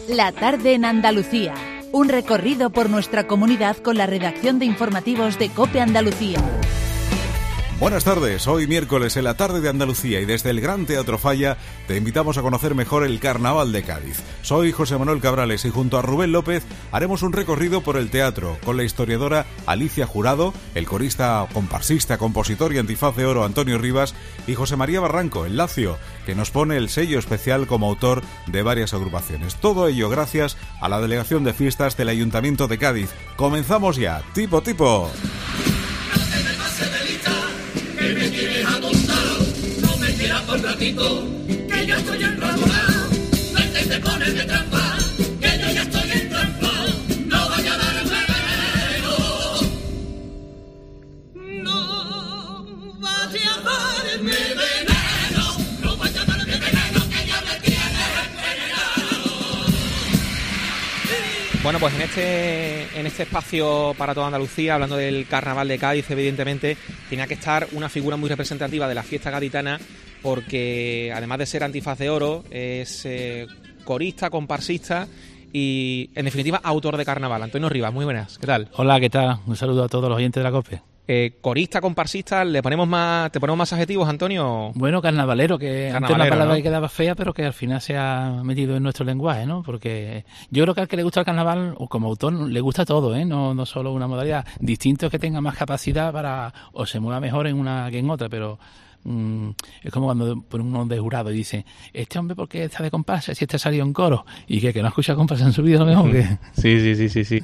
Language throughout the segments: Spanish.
La tarde en Andalucía. Un recorrido por nuestra comunidad con la redacción de informativos de COPE Andalucía. Buenas tardes, hoy miércoles en la tarde de Andalucía y desde el Gran Teatro Falla te invitamos a conocer mejor el Carnaval de Cádiz. Soy José Manuel Cabrales y junto a Rubén López haremos un recorrido por el teatro con la historiadora Alicia Jurado, el corista, comparsista, compositor y antifaz de oro Antonio Rivas y José María Barranco, el Lacio, que nos pone el sello especial como autor de varias agrupaciones. Todo ello gracias a la Delegación de Fiestas del Ayuntamiento de Cádiz. Comenzamos ya, tipo. Que me tienes atontado, no me quieras por ratito, que yo estoy enramorado, no intentes ponerme trampa, que yo ya estoy en trampa, no vaya a darme veneno, no vaya a darme veneno, no vaya a darme veneno, que ya me tienes envenenado. Bueno, pues en este espacio para toda Andalucía, hablando del Carnaval de Cádiz, evidentemente tenía que estar una figura muy representativa de la fiesta gaditana, porque además de ser antifaz de oro, es corista, comparsista y, en definitiva, autor de carnaval. Antonio Rivas, muy buenas, ¿qué tal? Hola, ¿qué tal? Un saludo a todos los oyentes de la COPE. Corista, comparsista, ¿te ponemos más adjetivos, Antonio? Bueno, carnavalero, que antes la palabra, ¿no?, quedaba fea, pero que al final se ha metido en nuestro lenguaje, ¿no? Porque yo creo que al que le gusta el carnaval, o como autor, le gusta todo, ¿eh? No solo una modalidad. Distinto es que tenga más capacidad para, o se mueva mejor en una que en otra, pero es como cuando por uno de jurado y dice, este hombre ¿por qué está de comparsa si este salió en coro? Y que no ha escuchado comparsa en su vida, lo mejor que... Sí.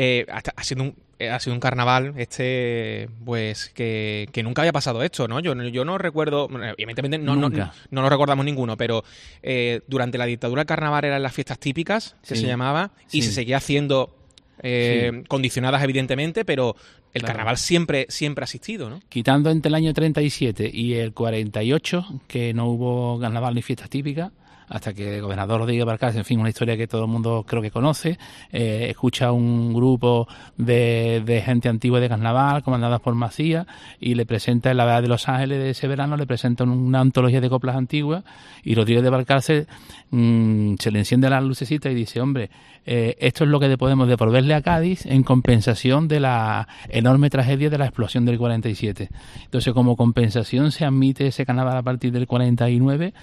Ha sido un carnaval pues que nunca había pasado esto, ¿no? Yo no recuerdo, evidentemente no lo recordamos ninguno, pero durante la dictadura el carnaval eran las fiestas típicas, que se llamaba, y se seguía haciendo condicionadas evidentemente, pero el carnaval siempre ha existido, ¿no? Quitando entre el año 37 y el 48, que no hubo carnaval ni fiestas típicas, hasta que el gobernador Rodríguez Balcarce, en fin, una historia que todo el mundo creo que conoce, escucha a un grupo de gente antigua de carnaval, comandadas por Macías, y le presenta en la Vega de Los Ángeles de ese verano, le presenta una antología de coplas antiguas, y Rodríguez de Balcarce se le enciende las lucecitas y dice, hombre, esto es lo que podemos devolverle a Cádiz en compensación de la enorme tragedia de la explosión del 47. Entonces, como compensación se admite ese carnaval a partir del 49,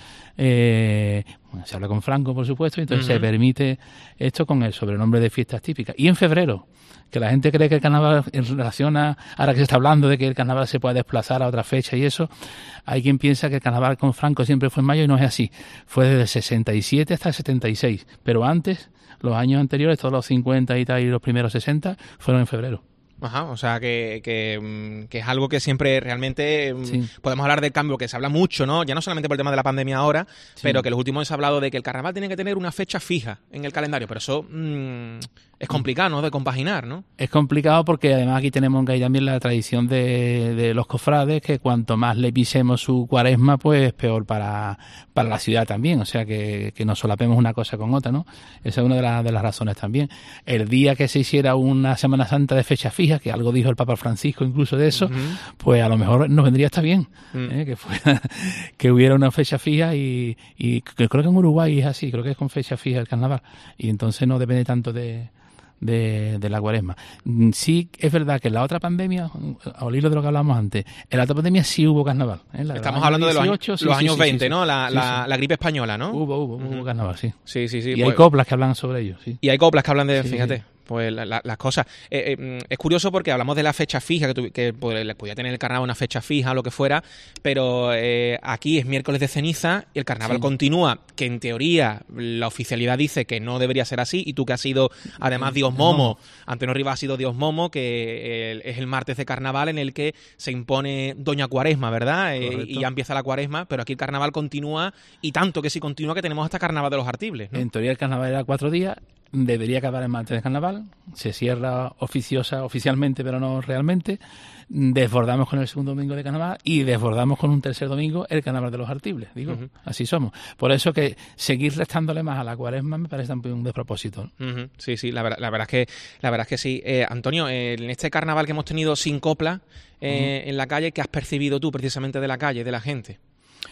se habla con Franco, por supuesto, y entonces se permite esto con el sobrenombre de fiestas típicas. Y en febrero, que la gente cree que el carnaval en relación a, ahora que se está hablando de que el carnaval se puede desplazar a otra fecha y eso, hay quien piensa que el carnaval con Franco siempre fue en mayo y no es así. Fue desde el 67 hasta el 76, pero antes, los años anteriores, todos los 50 y tal y los primeros 60, fueron en febrero. Ajá, o sea que es algo que siempre realmente podemos hablar del cambio, que se habla mucho, ¿no? Ya no solamente por el tema de la pandemia ahora, pero que los últimos se ha hablado de que el carnaval tiene que tener una fecha fija en el calendario, pero eso es complicado, ¿no?, de compaginar, ¿no? Es complicado porque además aquí tenemos que hay también la tradición de los cofrades, que cuanto más le pisemos su cuaresma, pues peor para la ciudad también, o sea que nos solapemos una cosa con otra, ¿no? Esa es una de las razones también. El día que se hiciera una Semana Santa de fecha fija, que algo dijo el Papa Francisco incluso de eso, pues a lo mejor nos vendría hasta bien, que hubiera una fecha fija y creo que en Uruguay es así, creo que es con fecha fija el carnaval, y entonces no depende tanto de la cuaresma. Sí, es verdad que en la otra pandemia, al hilo de lo que hablábamos antes, en la otra pandemia sí hubo carnaval. Estamos hablando de los años 20, ¿no? La gripe española, ¿no? Hubo carnaval, sí. Sí. Y pues hay coplas que hablan sobre ello, sí. Y hay coplas que hablan de, fíjate, pues las cosas. Es curioso porque hablamos de la fecha fija, que podía tener el carnaval una fecha fija o lo que fuera, pero aquí es miércoles de ceniza y el carnaval continúa, que en teoría la oficialidad dice que no debería ser así, y tú que has sido además Dios Momo, Antonio Rivas ha sido Dios Momo, que es el martes de carnaval en el que se impone Doña Cuaresma, ¿verdad? Y ya empieza la cuaresma, pero aquí el carnaval continúa, y tanto que sí continúa que tenemos hasta carnaval de los Artibles, ¿no? En teoría el carnaval era 4 días, debería acabar el martes de carnaval, se cierra oficialmente pero no realmente, desbordamos con el segundo domingo de carnaval y desbordamos con un tercer domingo el carnaval de los Artibles, digo, así somos. Por eso que seguir restándole más a la cuaresma me parece también un despropósito, ¿no? Sí, la verdad es que sí. Antonio, en este carnaval que hemos tenido sin copla en la calle, ¿qué has percibido tú precisamente de la calle, de la gente?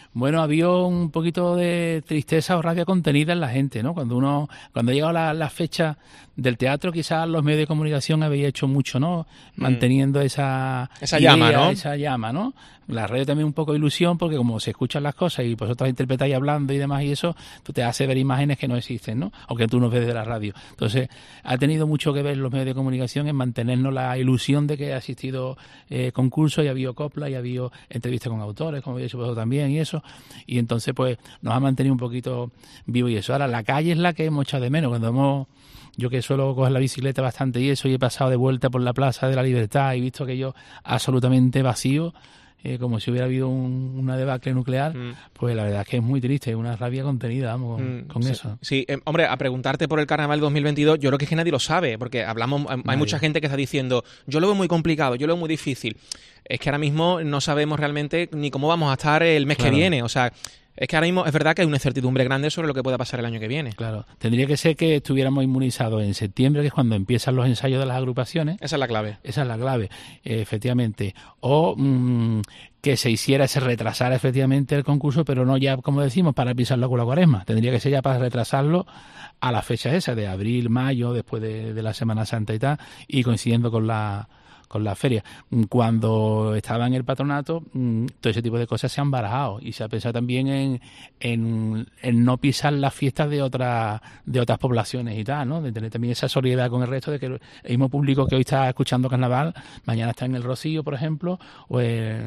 Bueno, había un poquito de tristeza o rabia contenida en la gente, ¿no? Cuando llegaba la fecha del teatro, quizás los medios de comunicación habían hecho mucho, ¿no? Manteniendo esa idea, llama, ¿no? Esa llama, ¿no? La radio también un poco de ilusión, porque como se escuchan las cosas y vosotros interpretáis hablando y demás y eso, tú te hace ver imágenes que no existen, ¿no? Aunque tú no ves de la radio. Entonces, ha tenido mucho que ver los medios de comunicación en mantenernos la ilusión de que ha existido concursos y ha habido copla y ha habido entrevistas con autores, como habéis hecho vosotros también y eso. Y entonces, pues, nos ha mantenido un poquito vivo y eso. Ahora, la calle es la que hemos echado de menos. Yo que suelo coger la bicicleta bastante y eso, y he pasado de vuelta por la Plaza de la Libertad y visto aquello absolutamente vacío, como si hubiera habido una debacle nuclear, pues la verdad es que es muy triste, una rabia contenida, vamos, con eso. Sí, hombre, a preguntarte por el Carnaval 2022, yo creo que es que nadie lo sabe, porque hay mucha gente que está diciendo, yo lo veo muy complicado, yo lo veo muy difícil. Es que ahora mismo no sabemos realmente ni cómo vamos a estar el mes que viene, o sea... Es que ahora mismo es verdad que hay una incertidumbre grande sobre lo que pueda pasar el año que viene. Claro, tendría que ser que estuviéramos inmunizados en septiembre, que es cuando empiezan los ensayos de las agrupaciones. Esa es la clave. Esa es la clave, efectivamente. O que se retrasara efectivamente el concurso, pero no ya, como decimos, para pisarlo con la Cuaresma. Tendría que ser ya para retrasarlo a las fechas esas, de abril, mayo, después de la Semana Santa y tal, y coincidiendo con la feria. Cuando estaba en el patronato, todo ese tipo de cosas se han barajado y se ha pensado también en no pisar las fiestas de otras poblaciones y tal, ¿no? De tener también esa solidaridad con el resto, de que el mismo público que hoy está escuchando Carnaval, mañana está en el Rocío, por ejemplo, o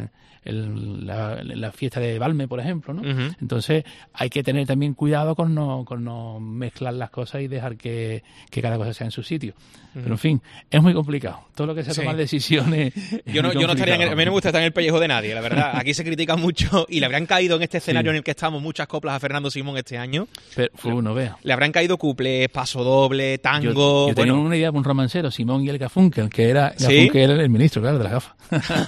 la fiesta de Valme, por ejemplo, ¿no? Uh-huh. Entonces hay que tener también cuidado con no mezclar las cosas y dejar que cada cosa sea en su sitio. Uh-huh. Pero en fin, es muy complicado. Todo lo que sea tomar decisiones. Yo no estaría a mí no me gusta estar en el pellejo de nadie, la verdad. Aquí se critica mucho y le habrán caído en este escenario en el que estamos muchas coplas a Fernando Simón este año. Pero vea. Le habrán caído cuplés, paso doble, tango. Yo tenía una idea de un romancero, Simón y el Garfunkel, que era el ministro, claro, de las gafas.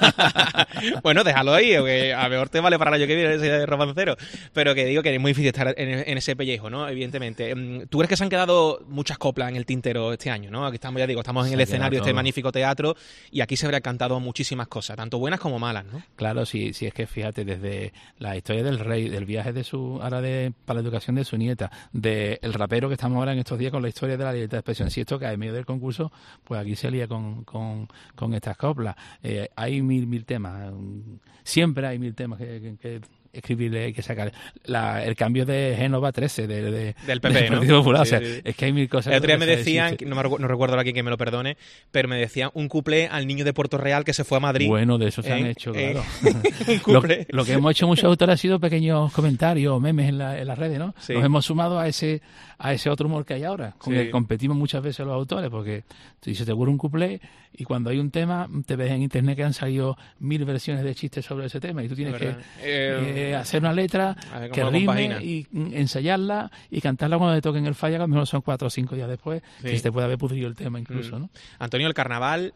Bueno, déjalo ahí, que a mejor te vale para el año que viene ese romancero. Pero que digo que es muy difícil estar en ese pellejo, ¿no? Evidentemente. ¿Tú crees que se han quedado muchas coplas en el tintero este año, ¿no? Aquí estamos, ya digo, estamos en el escenario de este magnífico teatro y aquí se habrá cantado muchísimas cosas, tanto buenas como malas, ¿no? Claro, sí, es que fíjate, desde la historia del rey, del viaje para la educación de su nieta, del rapero que estamos ahora en estos días con la historia de la libertad de expresión. Si esto cae en medio del concurso, pues aquí se lía con estas coplas. Hay mil temas. Siempre hay 1000 temas que escribirle, hay que sacar el cambio de Génova 13 del PP, ¿no? Popular, sí, o sea, sí. Es que hay 1000 cosas. El otro día me decían, no recuerdo ahora quién me lo perdone, pero me decían un cuplé al niño de Puerto Real que se fue a Madrid. Bueno, de eso se han hecho, claro. Un cuplé. Lo que hemos hecho muchos autores ha sido pequeños comentarios, memes en las redes, ¿no? Sí. Nos hemos sumado a ese otro humor que hay ahora, con el que competimos muchas veces los autores, porque si se te ocurre un cuplé y cuando hay un tema, te ves en internet que han salido 1000 versiones de chistes sobre ese tema y tú tienes que hacer una letra que rime y ensayarla y cantarla cuando te toque en el falla, que a lo mejor son 4 o 5 días después, que se te puede haber pudrido el tema incluso, ¿no? Antonio, ¿el carnaval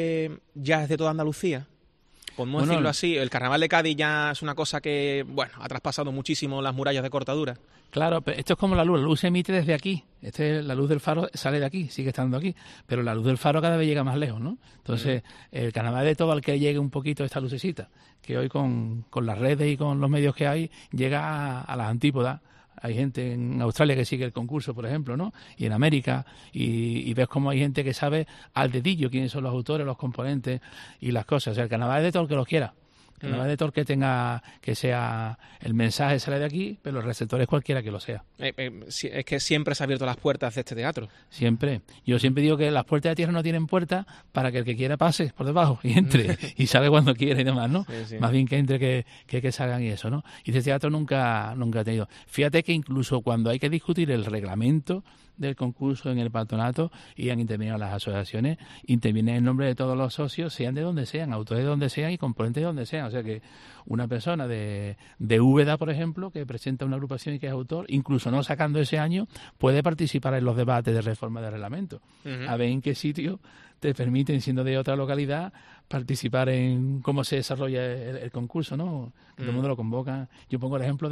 ya es de toda Andalucía? Podemos decirlo así, el carnaval de Cádiz ya es una cosa que, ha traspasado muchísimo las murallas de cortadura. Claro, pero esto es como la luz se emite desde aquí, la luz del faro sale de aquí, sigue estando aquí, pero la luz del faro cada vez llega más lejos, ¿no? Entonces, el carnaval de todo al que llegue un poquito esta lucecita, que hoy con las redes y con los medios que hay, llega a las antípodas. Hay gente en Australia que sigue el concurso, por ejemplo, ¿no? Y en América, y ves cómo hay gente que sabe al dedillo quiénes son los autores, los componentes y las cosas. O sea, el carnaval es de todo el que lo quiera. El carnaval es de todo el que sea el mensaje sale de aquí, pero el receptor es cualquiera que lo sea. Es que siempre se han abierto las puertas de este teatro. Siempre. Yo siempre digo que las puertas de tierra no tienen puertas para que el que quiera pase por debajo y entre y salga cuando quiera y demás, ¿no? Sí. Más bien que entre que salgan y eso, ¿no? Y este teatro nunca ha tenido. Fíjate que incluso cuando hay que discutir el reglamento del concurso en el patronato y han intervenido las asociaciones, intervienen en nombre de todos los socios, sean de donde sean, autores de donde sean y componentes de donde sean. O sea que una persona de Úbeda, por ejemplo, que presenta una agrupación y que es autor, incluso no sacando ese año, puede participar en los debates de reforma de reglamento. A ver en qué sitio te permiten, siendo de otra localidad, participar en cómo se desarrolla el concurso, ¿no? Todo el mundo lo convoca. Yo pongo el ejemplo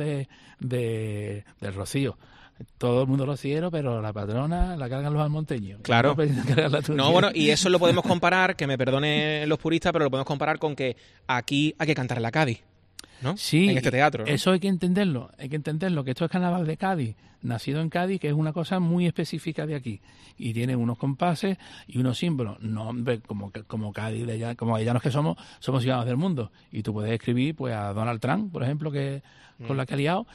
del Rocío. Todo el mundo rociero, pero la patrona la cargan los almonteños. Claro. Y eso lo podemos comparar, que me perdonen los puristas, pero lo podemos comparar con que aquí hay que cantar en la Cádiz. ¿no? Sí, en este teatro, ¿no? Eso hay que entenderlo, que esto es Carnaval de Cádiz, nacido en Cádiz, que es una cosa muy específica de aquí, y tiene unos compases y unos símbolos. No, hombre, como Cádiz, como allanos que somos ciudadanos del mundo, y tú puedes escribir pues a Donald Trump, por ejemplo, que con la que ha liado,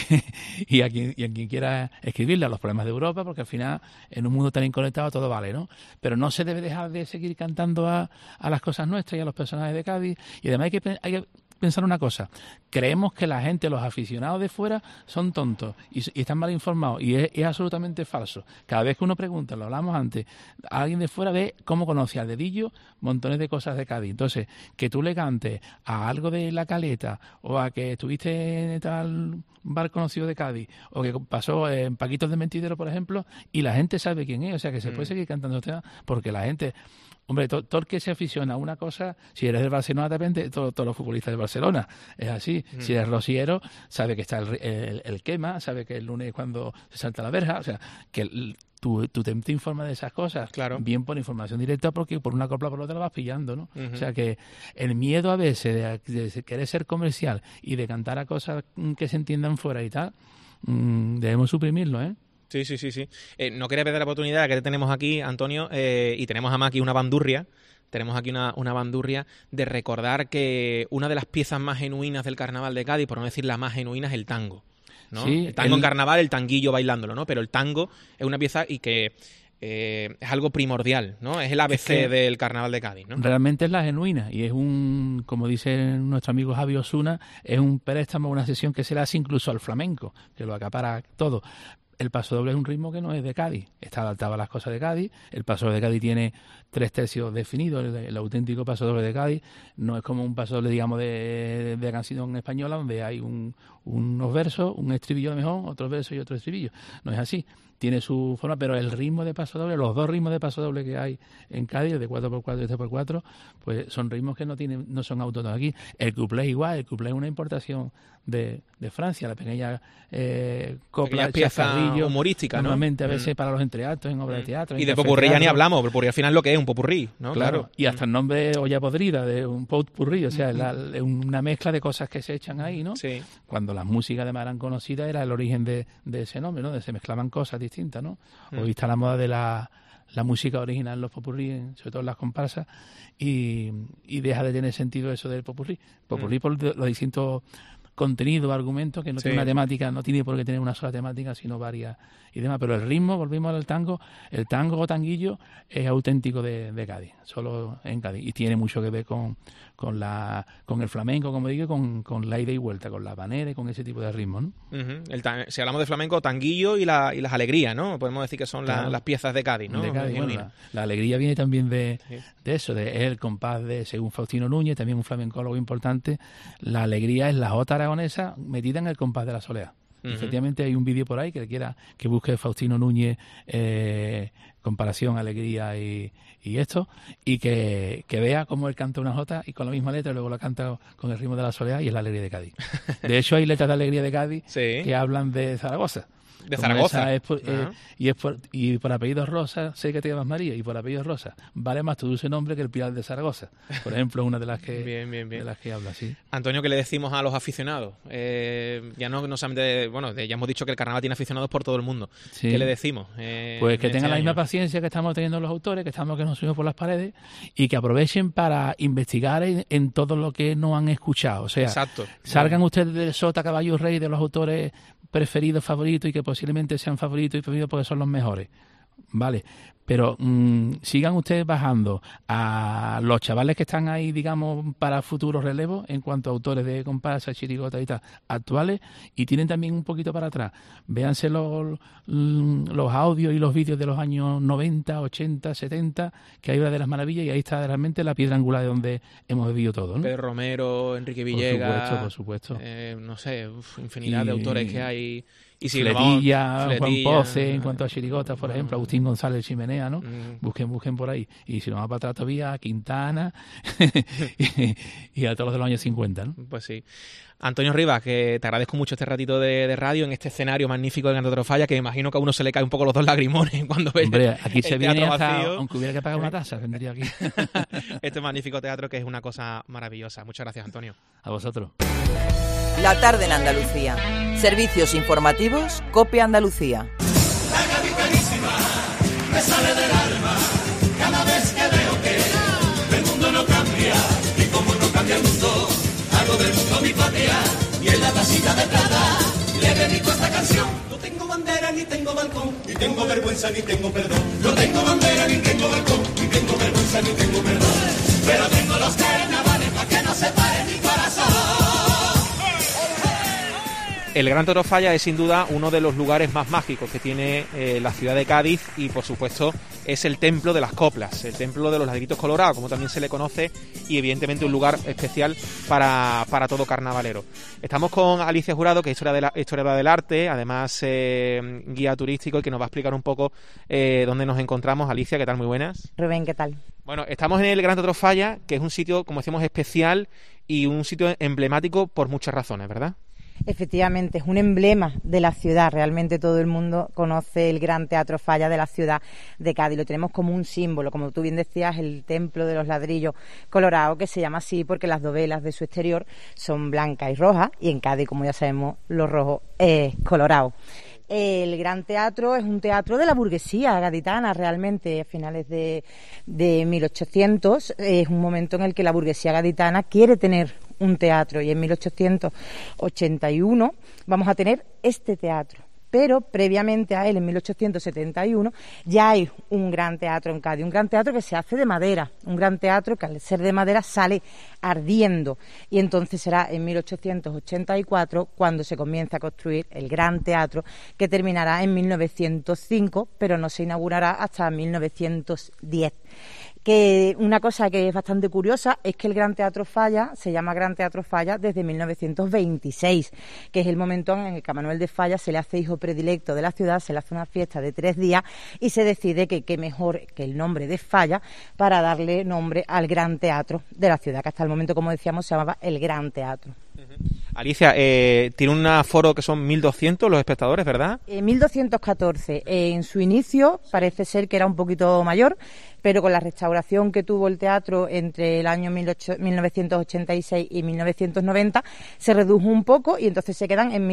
y a quien quiera escribirle a los problemas de Europa, porque al final en un mundo tan inconectado todo vale, ¿no? Pero no se debe dejar de seguir cantando a las cosas nuestras y a los personajes de Cádiz, y además hay que pensar una cosa: creemos que la gente, los aficionados de fuera, son tontos y están mal informados, y es absolutamente falso. Cada vez que uno pregunta, lo hablamos antes, alguien de fuera ve cómo conoce al dedillo montones de cosas de Cádiz. Entonces, que tú le cantes a algo de La Caleta, o a que estuviste en tal bar conocido de Cádiz, o que pasó en Paquitos de Mentidero, por ejemplo, y la gente sabe quién es, o sea que se puede seguir cantando temas, porque la gente... Hombre, todo el que se aficiona a una cosa, si eres del Barcelona, de repente, todos los futbolistas de Barcelona, es así. Si eres rociero, sabe que está el quema, sabe que el lunes cuando se salta la verja, o sea, que tú te informas de esas cosas, claro, bien por información directa, porque por una copla por otra la vas pillando, ¿no? O sea, que el miedo a veces de querer ser comercial y de cantar a cosas que se entiendan fuera y tal, debemos suprimirlo, ¿eh? Sí. No quería perder la oportunidad que te tenemos aquí, Antonio, y tenemos además aquí una bandurria. Tenemos aquí una bandurria de recordar que una de las piezas más genuinas del Carnaval de Cádiz, por no decir la más genuina, es el tango, ¿no? Sí, el tango en carnaval, el tanguillo bailándolo, ¿no? Pero el tango es una pieza y que es algo primordial, ¿no? Es el ABC del Carnaval de Cádiz, ¿no? Realmente es la genuina, y es como dice nuestro amigo Javi Osuna, es un préstamo, una sesión que se le hace incluso al flamenco, que lo acapara todo. El pasodoble es un ritmo que no es de Cádiz, está adaptado a las cosas de Cádiz. El pasodoble de Cádiz tiene 3 tercios definidos, el auténtico pasodoble de Cádiz no es como un pasodoble, digamos, de canción española, donde hay unos versos, un estribillo a lo mejor, otros versos y otro estribillo. No es así, tiene su forma, pero el ritmo de pasodoble, los 2 ritmos de pasodoble que hay en Cádiz, de 4x4 y 3x4, pues son ritmos que no son autóctonos aquí. El cuplé es igual, el cuplé es una importación de Francia, la pequeña copla, pieza humorística, ¿no? Normalmente a veces para los entreactos en obras de teatro. Y de popurrí ya ni hablamos, porque al final lo que es un popurrí, ¿no? Claro. Y hasta el nombre olla podrida, de un potpurrí, o sea, es una mezcla de cosas que se echan ahí, ¿no? Sí. Cuando las músicas además eran conocidas, era el origen de ese nombre, ¿no? De se mezclaban cosas distintas, ¿no? Hoy está la moda de la música original, los popurrí, sobre todo en las comparsas, y deja de tener sentido eso del popurrí. Popurrí por los distintos contenido, argumentos, que no tiene una temática, no tiene por qué tener una sola temática, sino varias y demás. Pero el ritmo, volvimos al tango, el tango o tanguillo es auténtico de Cádiz, solo en Cádiz, y tiene mucho que ver con el flamenco, como digo, con la ida y vuelta, con la habanera y con ese tipo de ritmos, ¿no? Si hablamos de flamenco, tanguillo y las alegrías, ¿no? Podemos decir que son las piezas de Cádiz, ¿no? De Cádiz, bueno, la alegría viene también de eso, de el compás de, según Faustino Núñez, también un flamencólogo importante. La alegría es la jota aragonesa metida en el compás de la soleá. Efectivamente hay un vídeo por ahí que busque Faustino Núñez, comparación, alegría y esto, y que vea cómo él canta una jota y con la misma letra, y luego la canta con el ritmo de la soleá, y es la alegría de Cádiz. De hecho hay letras de alegría de Cádiz que hablan de Zaragoza. De Zaragoza. Y por apellido Rosa, sé que te llamas María, y por apellido Rosa vale más tu dulce nombre que el Pilar de Zaragoza. Por ejemplo, una de las que bien. De las que habla, sí. Antonio, ¿qué le decimos a los aficionados? Ya no solamente, ya hemos dicho que el carnaval tiene aficionados por todo el mundo. Sí. ¿Qué le decimos? Pues que tengan la misma paciencia que estamos teniendo los autores, que nos subimos por las paredes, y que aprovechen para investigar en todo lo que no han escuchado. O sea, exacto. Salgan ustedes del sota, caballo rey, de los autores preferidos, favoritos, y que posiblemente sean favoritos y preferidos porque son los mejores, ¿vale? Pero sigan ustedes bajando a los chavales que están ahí, digamos, para futuros relevos en cuanto a autores de comparsa, chirigota y tal, actuales, y tienen también un poquito para atrás. Véanse los audios y los vídeos de los años 90, 80, 70, que hay una de las maravillas, y ahí está realmente la piedra angular de donde hemos vivido todo, ¿no? Pedro Romero, Enrique Villegas, por supuesto. No sé, infinidad de autores que hay. Y si Fletilla, Juan Poce, en cuanto a chirigotas, por ejemplo, Agustín González Chimenea, Zalamea, ¿no? Busquen por ahí. Y si no va para atrás todavía, a Quintana y a todos los de los años 50, ¿no? Pues sí. Antonio Rivas, que te agradezco mucho este ratito de radio en este escenario magnífico de Gran Teatro Falla, que me imagino que a uno se le caen un poco los dos lagrimones cuando ve aquí se viene hasta, vacío. Aunque hubiera que pagar una tasa, vendría aquí. Este magnífico teatro que es una cosa maravillosa. Muchas gracias, Antonio. A vosotros. La tarde en Andalucía. Servicios informativos, COPE Andalucía. La capitalísima me sale del alma cada vez que veo que el mundo no cambia y como no cambia el mundo, hago del mundo mi patria y en la tacita de plata le dedico esta canción. No tengo bandera ni tengo balcón, ni tengo vergüenza ni tengo perdón. No tengo bandera ni tengo balcón, ni tengo vergüenza ni tengo perdón. Pero tengo los carnavales para que no se pare mi corazón. El Gran Teatro Falla es sin duda uno de los lugares más mágicos que tiene la ciudad de Cádiz y por supuesto es el templo de las coplas, el templo de los ladritos colorados, como también se le conoce, y evidentemente un lugar especial para todo carnavalero. Estamos con Alicia Jurado, que es historiadora del arte, además guía turístico y que nos va a explicar un poco dónde nos encontramos. Alicia, ¿qué tal? Muy buenas. Rubén, ¿qué tal? Bueno, estamos en el Gran Teatro Falla, que es un sitio, como decíamos, especial y un sitio emblemático por muchas razones, ¿verdad? Efectivamente, es un emblema de la ciudad. Realmente todo el mundo conoce el Gran Teatro Falla de la ciudad de Cádiz. Lo tenemos como un símbolo, como tú bien decías, el templo de los ladrillos colorados, que se llama así porque las dovelas de su exterior son blancas y rojas, y en Cádiz, como ya sabemos, lo rojo es colorado. El Gran Teatro es un teatro de la burguesía gaditana, realmente, a finales de 1800. Es un momento en el que la burguesía gaditana quiere tener un teatro, y en 1881 vamos a tener este teatro. Pero previamente a él, en 1871, ya hay un gran teatro en Cádiz, un gran teatro que se hace de madera, un gran teatro que al ser de madera sale ardiendo, y entonces será en 1884 cuando se comienza a construir el gran teatro, que terminará en 1905, pero no se inaugurará hasta 1910. Que una cosa que es bastante curiosa es que el Gran Teatro Falla se llama Gran Teatro Falla desde 1926, que es el momento en el que a Manuel de Falla se le hace hijo predilecto de la ciudad, se le hace una fiesta de 3 días y se decide que qué mejor que el nombre de Falla para darle nombre al Gran Teatro de la ciudad, que hasta el momento, como decíamos, se llamaba el Gran Teatro. Alicia, tiene un aforo que son 1.200 los espectadores, ¿verdad? 1.214. En su inicio parece ser que era un poquito mayor, pero con la restauración que tuvo el teatro entre el año 1986 y 1990 se redujo un poco y entonces se quedan en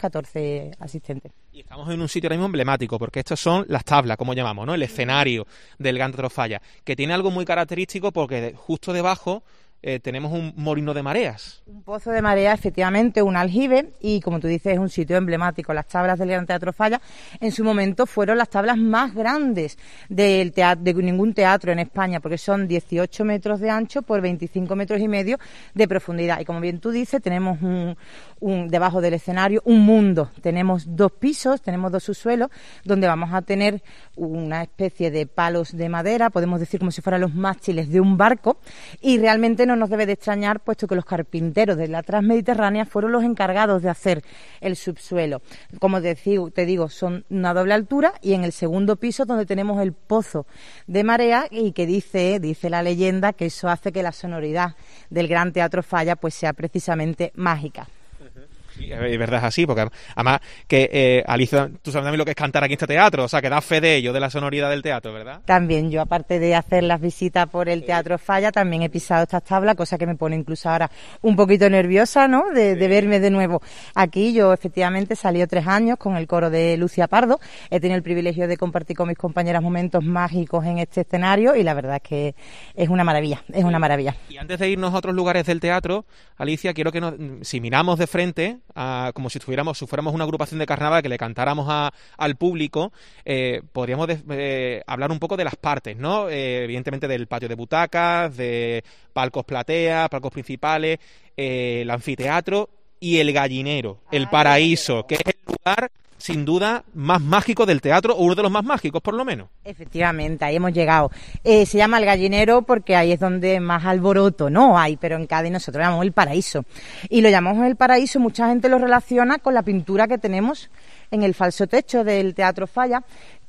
1.214 asistentes. Y estamos en un sitio ahora mismo emblemático, porque estos son las tablas, como llamamos, ¿no? El escenario del Gran Teatro Falla, que tiene algo muy característico porque justo debajo tenemos un molino de mareas. Un pozo de marea, efectivamente, un aljibe, y como tú dices, es un sitio emblemático. Las tablas del Gran Teatro Falla en su momento fueron las tablas más grandes de ningún teatro en España, porque son 18 metros de ancho por 25 metros y medio de profundidad. Y como bien tú dices, tenemos debajo del escenario un mundo. Tenemos 2 pisos, tenemos 2 subsuelos, donde vamos a tener una especie de palos de madera, podemos decir como si fueran los mástiles de un barco, y realmente no nos debe de extrañar, puesto que los carpinteros de la Transmediterránea fueron los encargados de hacer el subsuelo. Como te digo, son una doble altura, y en el segundo piso donde tenemos el pozo de marea, y que dice la leyenda que eso hace que la sonoridad del Gran Teatro Falla pues sea precisamente mágica. Sí, es verdad, es así, porque además que Alicia, tú sabes también lo que es cantar aquí en este teatro, o sea, que da fe de ello, de la sonoridad del teatro, ¿verdad? También yo, aparte de hacer las visitas por el Teatro Falla, también he pisado estas tablas, cosa que me pone incluso ahora un poquito nerviosa, ¿no?, de verme de nuevo aquí. Yo efectivamente salí 3 años con el coro de Lucia Pardo, he tenido el privilegio de compartir con mis compañeras momentos mágicos en este escenario, y la verdad es que es una maravilla, es una maravilla. Y antes de irnos a otros lugares del teatro, Alicia, quiero que si miramos de frente, como si fuéramos una agrupación de carnaval, que le cantáramos al público, podríamos hablar un poco de las partes, ¿no? Evidentemente del patio de butacas, de palcos platea, palcos principales, el anfiteatro y el gallinero, el paraíso, que es el lugar sin duda más mágico del teatro, o uno de los más mágicos, por lo menos. Efectivamente, ahí hemos llegado. Se llama el gallinero porque ahí es donde más alboroto no hay, pero en Cádiz nosotros lo llamamos el paraíso. Y lo llamamos el paraíso, mucha gente lo relaciona con la pintura que tenemos en el falso techo del Teatro Falla,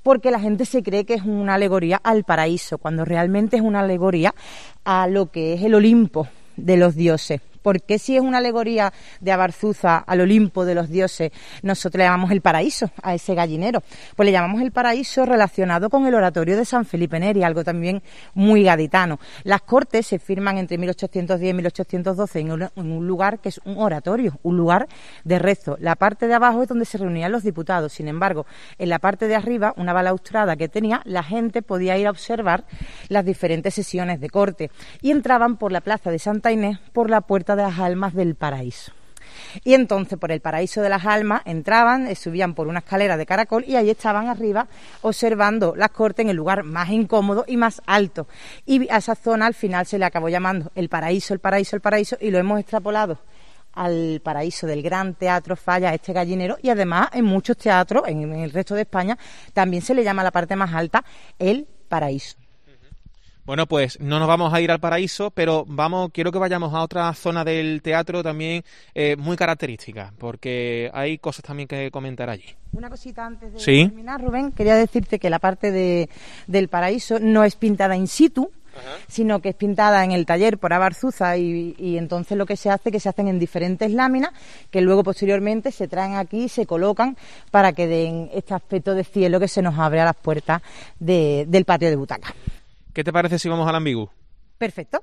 porque la gente se cree que es una alegoría al paraíso, cuando realmente es una alegoría a lo que es el Olimpo de los dioses. Porque si es una alegoría de Abarzuza al Olimpo de los dioses, nosotros le llamamos el paraíso a ese gallinero? Pues le llamamos el paraíso relacionado con el oratorio de San Felipe Neri, algo también muy gaditano. Las cortes se firman entre 1810 y 1812 en un lugar que es un oratorio, un lugar de rezo. La parte de abajo es donde se reunían los diputados. Sin embargo, en la parte de arriba, una balaustrada que tenía, la gente podía ir a observar las diferentes sesiones de corte y entraban por la plaza de Santa Inés por la puerta de las Almas del Paraíso. Y entonces por el Paraíso de las Almas entraban, subían por una escalera de caracol y ahí estaban arriba observando las cortes en el lugar más incómodo y más alto. Y a esa zona al final se le acabó llamando el Paraíso, el Paraíso, el Paraíso, y lo hemos extrapolado al paraíso del Gran Teatro Falla, este gallinero, y además en muchos teatros, en el resto de España, también se le llama a la parte más alta el Paraíso. Bueno, pues no nos vamos a ir al paraíso, pero quiero que vayamos a otra zona del teatro también muy característica, porque hay cosas también que comentar allí. Una cosita antes de terminar, Rubén, quería decirte que la parte del paraíso no es pintada in situ, sino que es pintada en el taller por Abarzuza y entonces lo que se hace es que se hacen en diferentes láminas que luego posteriormente se traen aquí y se colocan para que den este aspecto de cielo que se nos abre a las puertas del patio de butacas. ¿Qué te parece si vamos al Ambigú? Perfecto.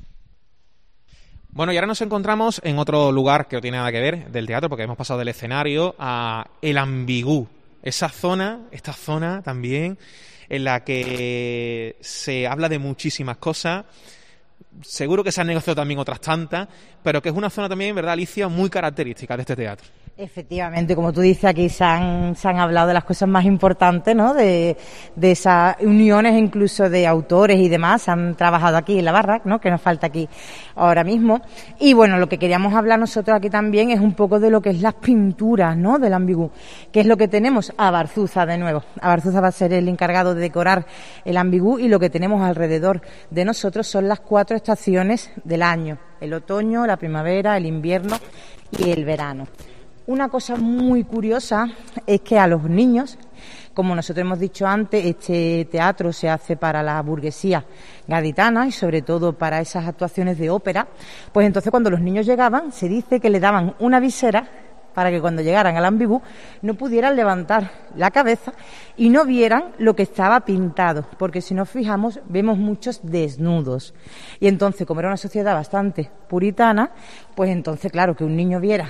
Bueno, y ahora nos encontramos en otro lugar que no tiene nada que ver del teatro, porque hemos pasado del escenario a el Ambigú. Esta zona también en la que se habla de muchísimas cosas. Seguro que se han negociado también otras tantas, pero que es una zona también, ¿verdad, Alicia?, muy característica de este teatro. Efectivamente, como tú dices, aquí se han hablado de las cosas más importantes, ¿no? De esas uniones incluso de autores y demás, se han trabajado aquí en la barra, ¿no? Que nos falta aquí ahora mismo. Y bueno, lo que queríamos hablar nosotros aquí también es un poco de lo que es las pinturas, ¿no? Del Ambigú, que es lo que tenemos. Abarzuza de nuevo. Abarzuza va a ser el encargado de decorar el Ambigú y lo que tenemos alrededor de nosotros son las 4 estaciones del año: el otoño, la primavera, el invierno y el verano. Una cosa muy curiosa es que a los niños, como nosotros hemos dicho antes, este teatro se hace para la burguesía gaditana y sobre todo para esas actuaciones de ópera, pues entonces cuando los niños llegaban se dice que le daban una visera para que cuando llegaran al Ambigú no pudieran levantar la cabeza y no vieran lo que estaba pintado, porque si nos fijamos vemos muchos desnudos. Y entonces, como era una sociedad bastante puritana, pues entonces claro, que un niño viera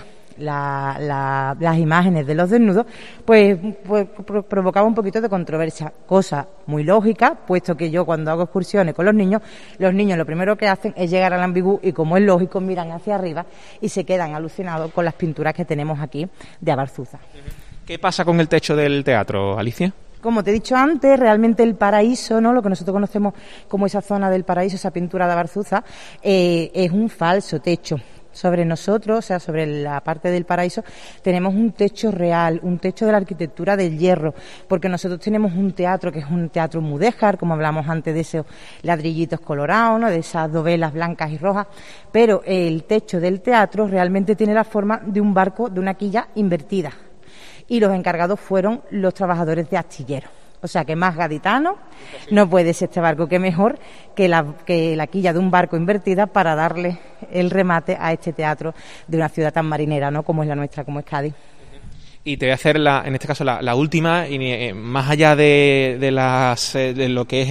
las imágenes de los desnudos, pues provocaba un poquito de controversia, cosa muy lógica, puesto que yo cuando hago excursiones con los niños lo primero que hacen es llegar al Ambigú y, como es lógico, miran hacia arriba y se quedan alucinados con las pinturas que tenemos aquí de Abarzuza. ¿Qué pasa con el techo del teatro, Alicia? Como te he dicho antes, realmente el paraíso, ¿no?, lo que nosotros conocemos como esa zona del paraíso, esa pintura de Abarzuza, es un falso techo. Sobre nosotros, o sea, sobre la parte del paraíso, tenemos un techo real, un techo de la arquitectura del hierro, porque nosotros tenemos un teatro que es un teatro mudéjar, como hablamos antes de esos ladrillitos colorados, ¿no?, de esas dovelas blancas y rojas, pero el techo del teatro realmente tiene la forma de un barco, de una quilla invertida, y los encargados fueron los trabajadores de astillero. O sea, que más gaditano no puede ser este barco, que mejor que la quilla de un barco invertida para darle el remate a este teatro de una ciudad tan marinera, ¿no?, como es la nuestra, como es Cádiz. Y te voy a hacer, en este caso, la última, y más allá de lo que es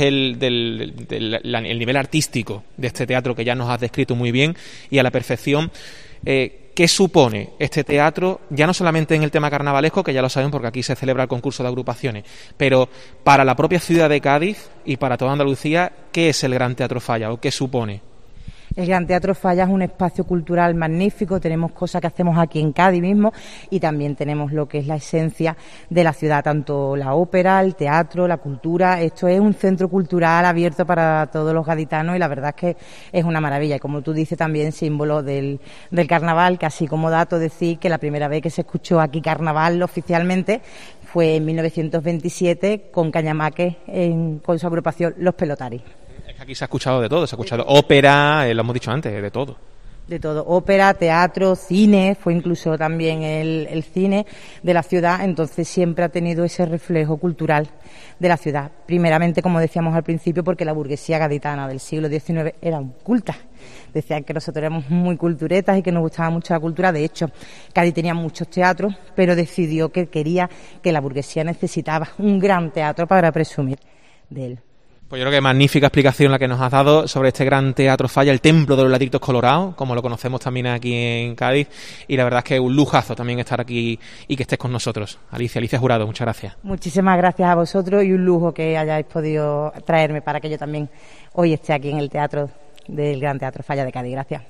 el nivel artístico de este teatro, que ya nos has descrito muy bien y a la perfección, ¿qué supone este teatro, ya no solamente en el tema carnavalesco, que ya lo saben porque aquí se celebra el concurso de agrupaciones, pero para la propia ciudad de Cádiz y para toda Andalucía? ¿Qué es el Gran Teatro Falla o qué supone? El Gran Teatro Falla es un espacio cultural magnífico, tenemos cosas que hacemos aquí en Cádiz mismo y también tenemos lo que es la esencia de la ciudad, tanto la ópera, el teatro, la cultura. Esto es un centro cultural abierto para todos los gaditanos y la verdad es que es una maravilla. Y como tú dices, también símbolo del carnaval, que así como dato decir que la primera vez que se escuchó aquí carnaval oficialmente fue en 1927 con Cañamaque con su agrupación Los Pelotaris. Aquí se ha escuchado de todo, se ha escuchado ópera, lo hemos dicho antes, de todo. De todo, ópera, teatro, cine, fue incluso también el cine de la ciudad, entonces siempre ha tenido ese reflejo cultural de la ciudad. Primeramente, como decíamos al principio, porque la burguesía gaditana del siglo XIX era muy culta. Decían que nosotros éramos muy culturetas y que nos gustaba mucho la cultura. De hecho, Cádiz tenía muchos teatros, pero decidió que quería que la burguesía necesitaba un gran teatro para presumir de él. Pues yo creo que magnífica explicación la que nos has dado sobre este gran teatro Falla, el Templo de los Laditos Colorados, como lo conocemos también aquí en Cádiz, y la verdad es que es un lujazo también estar aquí y que estés con nosotros. Alicia Jurado, muchas gracias. Muchísimas gracias a vosotros y un lujo que hayáis podido traerme para que yo también hoy esté aquí en el teatro del Gran Teatro Falla de Cádiz. Gracias.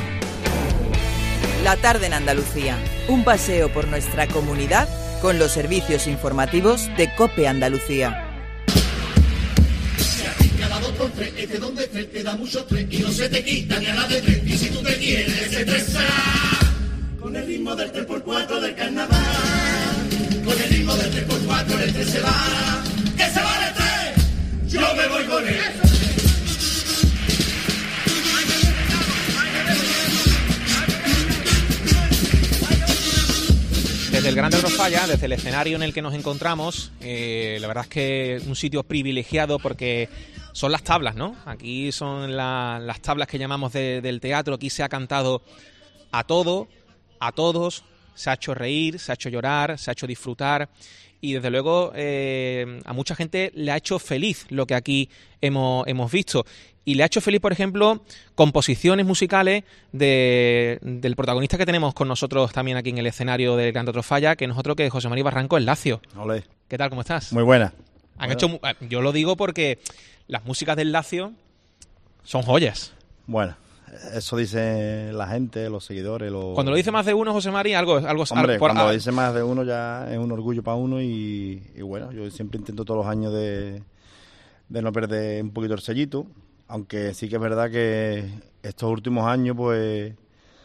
La tarde en Andalucía, un paseo por nuestra comunidad con los servicios informativos de COPE Andalucía. Por tres, este donde te da mucho estrés y no se te quita ni a la de tres. Y si tú te quieres estresar con el ritmo del 3x4 del carnaval, con el ritmo del 3x4 el estrés se va, que se va el estrés, yo me voy con él. Desde el Gran Teatro Falla, desde el escenario en el que nos encontramos, la verdad es que es un sitio privilegiado porque son las tablas, ¿no? Aquí son las tablas que llamamos del teatro. Aquí se ha cantado a todo, a todos, se ha hecho reír, se ha hecho llorar, se ha hecho disfrutar y desde luego a mucha gente le ha hecho feliz lo que aquí hemos visto. Y le ha hecho feliz, por ejemplo, composiciones musicales del protagonista que tenemos con nosotros también aquí en el escenario del Gran Teatro Falla, que no es otro que José María Barranco, el Lacio. Olé. ¿Qué tal? ¿Cómo estás? Muy buena. Yo lo digo porque las músicas del Lacio son joyas. Bueno, eso dice la gente, los seguidores. Cuando lo dice más de uno, José María, Hombre, cuando lo dice más de uno ya es un orgullo para uno y bueno, yo siempre intento todos los años de no perder un poquito el sellito. Aunque sí que es verdad que estos últimos años, pues,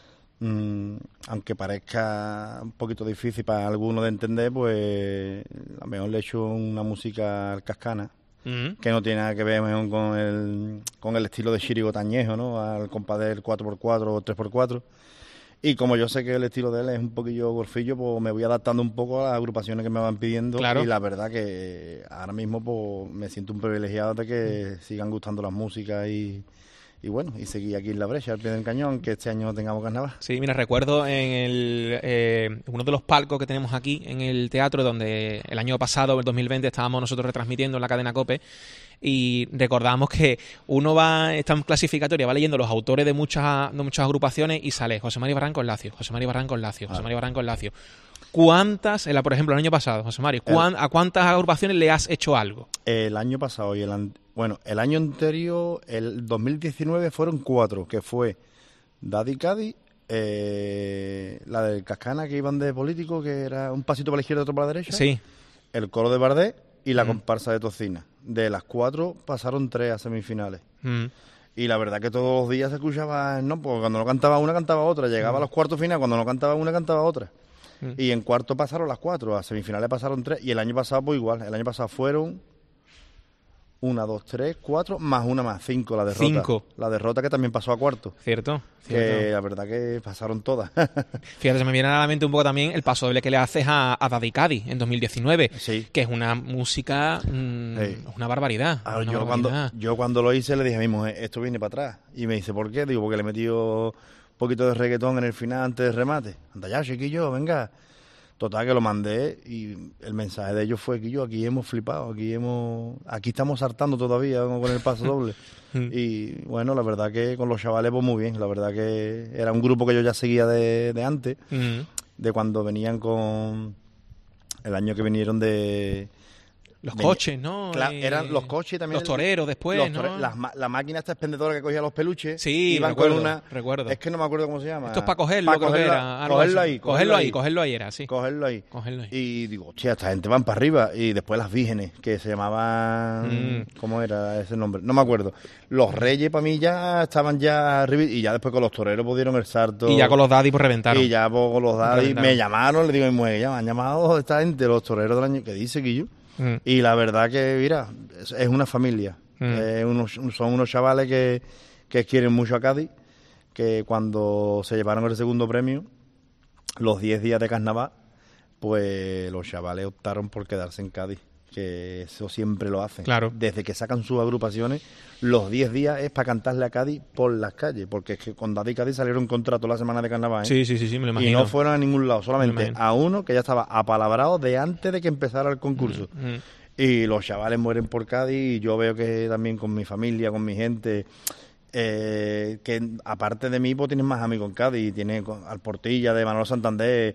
aunque parezca un poquito difícil para algunos de entender, pues, a lo mejor le he hecho una música alcascana, que no tiene nada que ver mejor con el estilo de Chirigo Tañejo, ¿no? Al compás del 4x4 o 3x4. Y como yo sé que el estilo de él es un poquillo golfillo, pues me voy adaptando un poco a las agrupaciones que me van pidiendo. Claro. Y la verdad que ahora mismo pues me siento un privilegiado de que sigan gustando las músicas y bueno, y seguir aquí en la brecha, al pie del cañón, que este año no tengamos carnaval. Sí, mira, recuerdo en uno de los palcos que tenemos aquí en el teatro, donde el año pasado, el 2020, estábamos nosotros retransmitiendo en la cadena COPE, y recordamos que está en clasificatoria, va leyendo los autores de muchas agrupaciones y sale José María Barranco el Lacio, José María Barranco el Lacio, José María Barranco el Lacio. ¿Cuántas, por ejemplo, el año pasado, José María, a cuántas agrupaciones le has hecho algo? El año pasado y el año anterior, el 2019, fueron 4, que fue Daddy Cádiz, la del Cascana, que iban de político, que era un pasito para la izquierda y otro para la derecha. Sí. El coro de Bardet y la comparsa de Tocina. De las 4 pasaron 3 a semifinales. Y la verdad que todos los días se escuchaba, no, porque cuando no cantaba una, cantaba otra. Llegaba a los cuartos finales, cuando no cantaba una, cantaba otra. Y en cuarto pasaron las 4, a semifinales pasaron 3. Y el año pasado, pues igual. El año pasado fueron 1, 2, 3, 4, más una más, 5 la derrota. 5. La derrota que también pasó a cuarto. Cierto. Que la verdad que pasaron todas. Fíjate, se me viene a la mente un poco también el paso doble que le haces a Daddy Cádiz en 2019, sí. Que es una música, una barbaridad. Yo cuando lo hice le dije a mi mujer, esto viene para atrás. Y me dice, ¿por qué? Digo, porque le he metido un poquito de reggaetón en el final antes del remate. Anda ya, chiquillo, venga. Total, que lo mandé y el mensaje de ellos fue que aquí hemos flipado, aquí estamos saltando todavía con el paso doble. Y bueno, la verdad que con los chavales pues muy bien, la verdad que era un grupo que yo ya seguía de antes, de cuando venían con el año que vinieron de... Los coches, ¿no? Claro, eran los coches y también... Los toreros después, ¿no? La máquina esta expendedora que cogía los peluches. Sí, iban recuerdo. Es que no me acuerdo cómo se llama. Esto es para cogerlo, Cogerlo ahí era, sí. Cogerlo ahí. Y digo, hostia, esta gente van para arriba. Y después las vírgenes, que se llamaban... ¿Cómo era ese nombre? No me acuerdo. Los reyes para mí ya estaban ya arriba. Y ya después con los toreros pudieron el salto. Y ya con los daddy pues reventaron. Y ya pues, con los daddy me llamaron, le digo a mi mujer, ya me han llamado esta gente, los toreros del año... ¿Qué dice, Guillo? Y la verdad que, mira, es una familia. Son unos chavales que quieren mucho a Cádiz, que cuando se llevaron el segundo premio, los 10 días de carnaval, pues los chavales optaron por quedarse en Cádiz, que eso siempre lo hacen. Claro. Desde que sacan sus agrupaciones, los 10 días es para cantarle a Cádiz por las calles, porque es que con Daddy Cádiz salieron contratos la semana de carnaval, ¿eh? Sí, me lo imagino. Y no fueron a ningún lado, solamente a uno que ya estaba apalabrado de antes de que empezara el concurso. Y los chavales mueren por Cádiz, y yo veo que también con mi familia, con mi gente, que aparte de mí, pues tienen más amigos en Cádiz, tienen al Portilla, de Manolo Santander,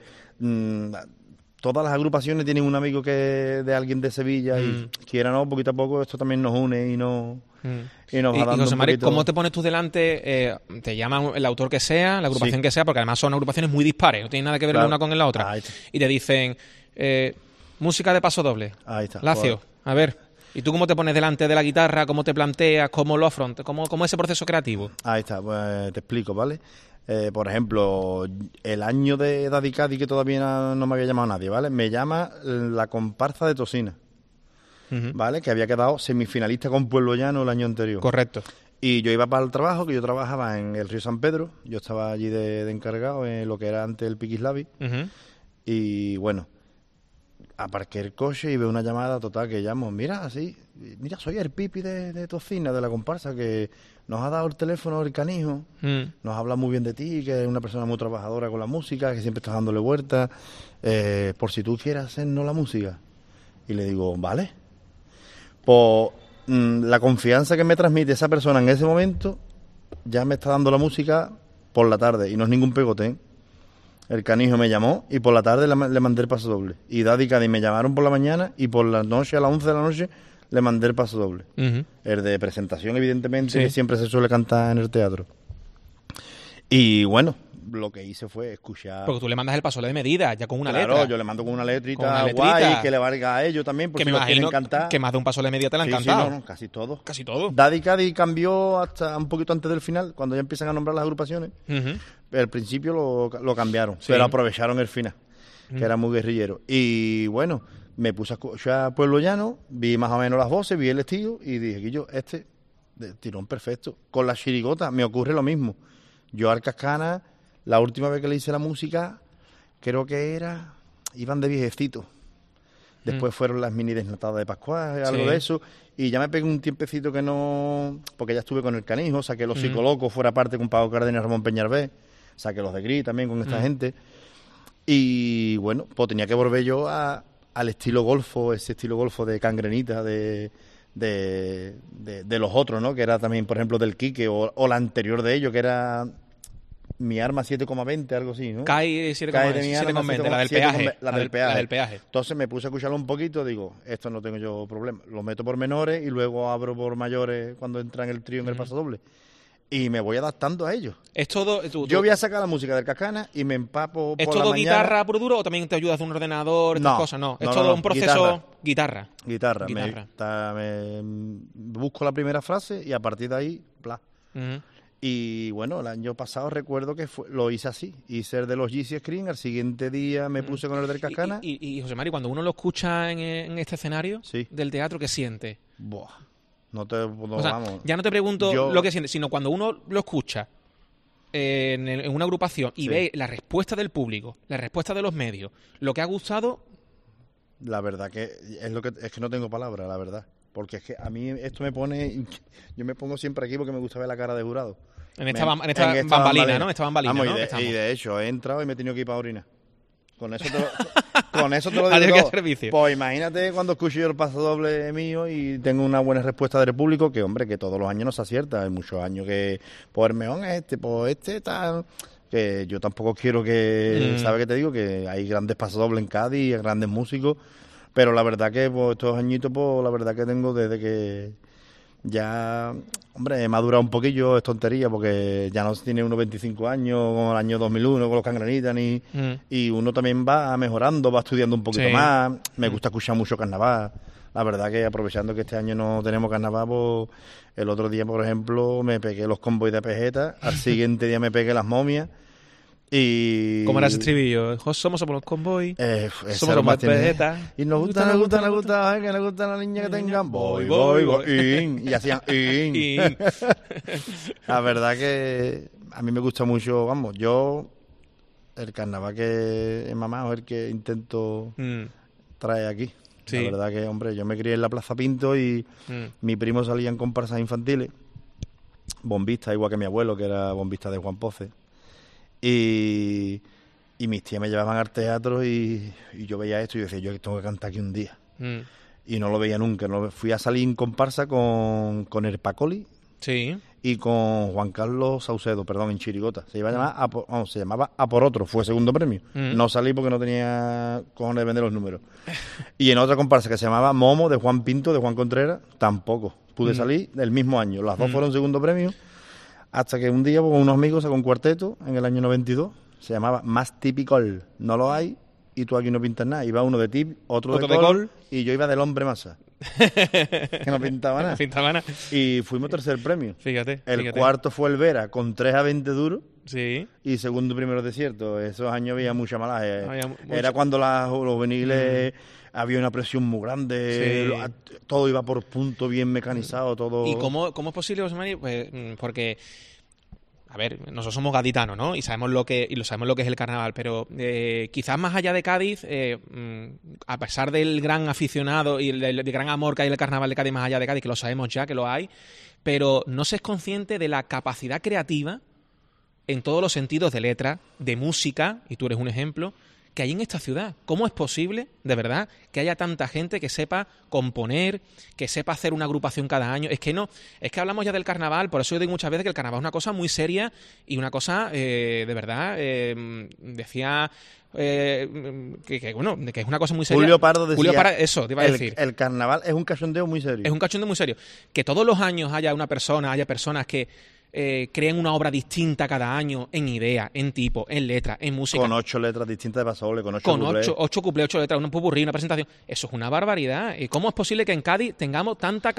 todas las agrupaciones tienen un amigo que de alguien de Sevilla, y quiera no, poquito a poco esto también nos une y nos va dando José un Mari, poquito... ¿cómo te pones tú delante? Te llama el autor que sea, la agrupación que sea, porque además son agrupaciones muy dispares, no tienen nada que ver la una con la otra. Y te dicen, música de paso doble. Ahí está. Lacio, a ver, ¿y tú cómo te pones delante de la guitarra? ¿Cómo te planteas? ¿Cómo lo afrontas? ¿Cómo es ese proceso creativo? Ahí está, pues te explico, ¿vale? Por ejemplo, el año de Daddy Cádiz, que todavía no me había llamado nadie, ¿vale? Me llama la comparsa de Tocina, ¿vale? Que había quedado semifinalista con Pueblo Llano el año anterior. Correcto. Y yo iba para el trabajo, que yo trabajaba en el Río San Pedro, yo estaba allí de encargado en lo que era antes el Piquislavi, y bueno, aparqué el coche y veo una llamada total que llamo, mira, soy el Pipi de Tocina, de la comparsa, que nos ha dado el teléfono el canijo, nos habla muy bien de ti, que es una persona muy trabajadora con la música, que siempre estás dándole vueltas, por si tú quieres hacernos la música. Y le digo, vale. Pues la confianza que me transmite esa persona en ese momento, ya me está dando la música por la tarde, y no es ningún pegote, ¿eh? El canijo me llamó y por la tarde le mandé el paso doble. Y Daddy Cádiz me llamaron por la mañana y por la noche, a las 11 de la noche, le mandé el paso doble. El de presentación, evidentemente, que siempre se suele cantar en el teatro. Y bueno, lo que hice fue escuchar... Porque tú le mandas el paso de medida, ya con una letra. Claro, yo le mando con una letrita guay, que le valga a ellos también, porque que si me lo quieren imagino cantar. que más de un paso de medida te la han cantado. No, casi todo. Casi todo. Daddy Cádiz cambió hasta un poquito antes del final, cuando ya empiezan a nombrar las agrupaciones. Al principio lo cambiaron, pero aprovecharon el final, que era muy guerrillero. Y bueno, me puse a escuchar Pueblo Llano, vi más o menos las voces, vi el estilo y dije que yo, tirón perfecto. Con la chirigota me ocurre lo mismo. Yo al Cascana, la última vez que le hice la música, creo que iban de viejecito. Después fueron las mini desnatadas de Pascual, algo de eso. Y ya me pegué un tiempecito que no... Porque ya estuve con el canijo, saqué los psicolocos, fuera parte con Pablo Cárdenas y Ramón Peñalver, saqué los de Gris también con esta gente. Y bueno, pues tenía que volver yo al estilo golfo, ese estilo golfo de Cangrenita, de los otros, ¿no? Que era también, por ejemplo, del Quique, o la anterior de ellos, que era... Mi arma 7,20, algo así, ¿no? CAI 7,20, la del peaje. La del peaje. La del peaje. Entonces me puse a escucharlo un poquito, digo, esto no tengo yo problema. Lo meto por menores y luego abro por mayores cuando entra en el trío en el paso doble. Y me voy adaptando a ellos. Es todo... Yo voy a sacar la música del Cascana y me empapo ¿Es por la todo mañana. guitarra puro duro o también te ayudas de un ordenador, estas cosas? No, es todo un proceso... Guitarra. Me busco la primera frase y a partir de ahí, bla. Y bueno, el año pasado recuerdo que lo hice así. Hice el de los GC Screen, al siguiente día me puse con el del Cascana. Y José Mari, cuando uno lo escucha en este escenario del teatro, ¿qué siente? Buah, ya no te pregunto lo que siente, sino cuando uno lo escucha en una agrupación y ve la respuesta del público, la respuesta de los medios, lo que ha gustado... La verdad que es que no tengo palabras, la verdad. Porque es que a mí esto me pone... Yo me pongo siempre aquí porque me gusta ver la cara de jurado. En esta bambalina, ¿no? Y de hecho, he entrado y me he tenido que ir para orinar. Con eso te lo digo todo. Pues imagínate cuando escucho yo el paso doble mío y tengo una buena respuesta del público, que hombre, que todos los años no se acierta. Hay muchos años que, pues el meón tal... Que yo tampoco quiero que... ¿Sabes qué te digo? Que hay grandes pasodobles en Cádiz, hay grandes músicos... Pero la verdad que pues, estos añitos, pues la verdad que tengo desde que ya, hombre, he madurado un poquillo, es tontería, porque ya no tiene unos 25 años, como el año 2001, con los Cangrenitas, y uno también va mejorando, va estudiando un poquito más. Me gusta escuchar mucho carnaval. La verdad que aprovechando que este año no tenemos carnaval, pues el otro día, por ejemplo, me pegué los convoys de Pejeta, al siguiente día me pegué las momias. Y... ¿Cómo era ese estribillo? Somos los convoy, somos los más pejetas. Y nos gusta, que nos gusta la niña que tengan. Voy. Y hacían. La verdad que a mí me gusta mucho, vamos, yo el carnaval que he mamado es el que intento traer aquí. Sí. La verdad que, hombre, yo me crié en la Plaza Pinto y mi primo salía en comparsas infantiles, bombista, igual que mi abuelo, que era bombista de Juan Poce. Y mis tías me llevaban al teatro y yo veía esto y decía, yo tengo que cantar aquí un día. Y no lo veía nunca. Fui a salir en comparsa con el Pacoli. Sí. Y con Juan Carlos Saucedo, en Chirigota. Se llamaba A por Otro, fue segundo premio. No salí porque no tenía cojones de vender los números. Y en otra comparsa que se llamaba Momo, de Juan Pinto, de Juan Contreras, tampoco. Pude salir del mismo año. Las dos fueron segundo premio. Hasta que un día con unos amigos sacó un cuarteto en el año 92. Se llamaba Más Tipicol. No lo hay y tú aquí no pintas nada. Iba uno de tip, otro de col y yo iba del hombre masa. Que no pintaba nada. Y fuimos tercer premio. Fíjate. El cuarto fue el Vera con 3 a 20 duros. Sí. Y segundo primero desierto. Esos años había mucha malaje. Era cuando los juveniles había una presión muy grande. Sí. Todo iba por punto, bien mecanizado. Todo. ¿Y cómo es posible, José María? Pues porque, a ver, nosotros somos gaditanos, ¿no? Y sabemos lo que es el carnaval, pero quizás más allá de Cádiz, a pesar del gran aficionado y el gran amor que hay en el carnaval de Cádiz más allá de Cádiz, que lo sabemos ya, que lo hay, pero no se es consciente de la capacidad creativa en todos los sentidos de letra, de música, y tú eres un ejemplo, que hay en esta ciudad. ¿Cómo es posible, de verdad, que haya tanta gente que sepa componer, que sepa hacer una agrupación cada año? Es que hablamos ya del carnaval, por eso yo digo muchas veces que el carnaval es una cosa muy seria y una cosa, de verdad, decía... que es una cosa muy seria. Julio Pardo decía, eso te iba a decir. El carnaval es un cachondeo muy serio. Es un cachondeo muy serio. Que todos los años haya personas que creen una obra distinta cada año en idea, en tipo, en letra, en música. Con 8 letras distintas de pasodoble, con 8 cuplés, 8 letras, un popurrí, una presentación. Eso es una barbaridad. ¿Y cómo es posible que en Cádiz tengamos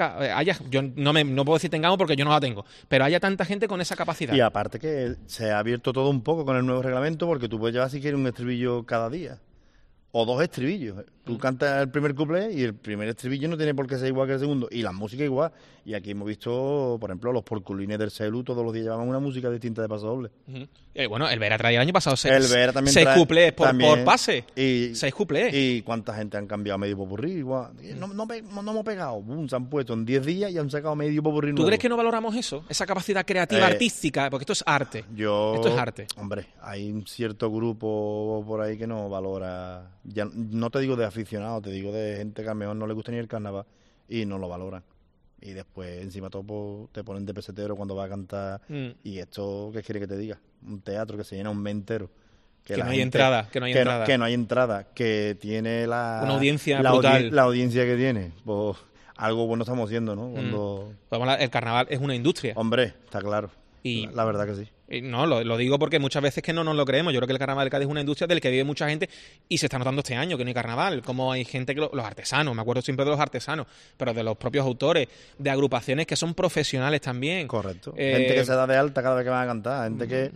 yo no puedo decir tengamos porque yo no la tengo, pero haya tanta gente con esa capacidad? Y aparte que se ha abierto todo un poco con el nuevo reglamento, porque tú puedes llevar si quieres un estribillo cada día. O 2 estribillos. Tú cantas el primer cuplé y el primer estribillo no tiene por qué ser igual que el segundo. Y la música igual. Y aquí hemos visto, por ejemplo, los porculines del Celu, todos los días llevaban una música distinta de pasodoble. Bueno, el Vera traía el año pasado 6 cuplés por pase. 6 cuplés. ¿Y cuánta gente han cambiado medio popurrí? Igual. No hemos pegado. Se han puesto en 10 días y han sacado medio popurrí nuevo. ¿Tú crees que no valoramos eso? Esa capacidad creativa, artística. Porque esto es arte. Esto es arte. Hombre, hay un cierto grupo por ahí que no valora... Ya no te digo de aficionados, te digo de gente que a lo mejor no le gusta ni el carnaval y no lo valoran. Y después encima todo te ponen de pesetero cuando vas a cantar. Y esto, ¿qué quiere que te diga? Un teatro que se llena un mes entero. Que no hay entrada. Que no hay entrada. Que tiene una audiencia brutal. La audiencia que tiene. Pues algo bueno estamos haciendo, ¿no? El carnaval es una industria. Hombre, está claro. Y la verdad que sí. No, lo digo porque muchas veces que no nos lo creemos. Yo creo que el carnaval de Cádiz es una industria del que vive mucha gente y se está notando este año que no hay carnaval. Como hay gente que los artesanos, me acuerdo siempre de los artesanos, pero de los propios autores, de agrupaciones que son profesionales también. Correcto. Gente que se da de alta cada vez que van a cantar, gente que...